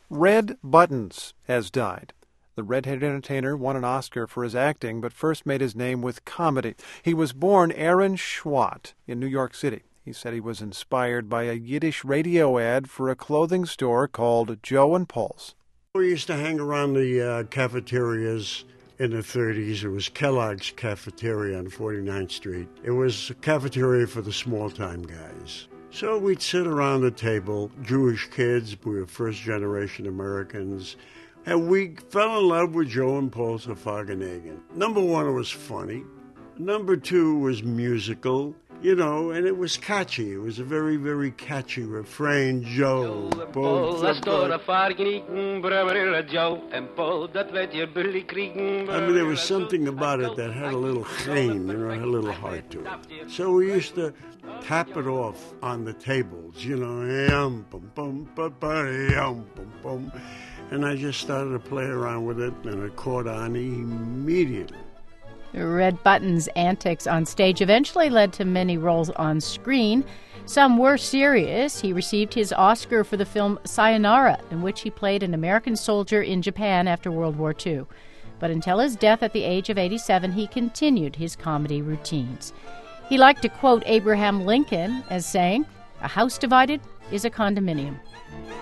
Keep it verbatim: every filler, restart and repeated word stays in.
Red Buttons has died. The redheaded entertainer won an Oscar for his acting, but first made his name with comedy. He was born Aaron Schwat in New York City. He said he was inspired by a Yiddish radio ad for a clothing store called Joe and Pulse. We used to hang around the uh, cafeterias in the thirties. It was Kellogg's Cafeteria on forty-ninth Street. It was a cafeteria for the small-time guys. So we'd sit around the table, Jewish kids, we were first-generation Americans, and we fell in love with Joe and Paul Safaganagin. Number one, it was funny. Number two was musical, you know, and it was catchy. It was a very, very catchy refrain. Joe, Paul, I mean, there was something about it that had a little chain, you know, had a little heart to it. So we used to tap it off on the tables, you know, yum, bum, bum, ba, ba, yum, bum, bum. And I just started to play around with it, and it caught on immediately. Red Buttons' antics on stage eventually led to many roles on screen. Some were serious. He received his Oscar for the film Sayonara, in which he played an American soldier in Japan after World War Two. But until his death at the age of eighty-seven, he continued his comedy routines. He liked to quote Abraham Lincoln as saying, "A house divided is a condominium."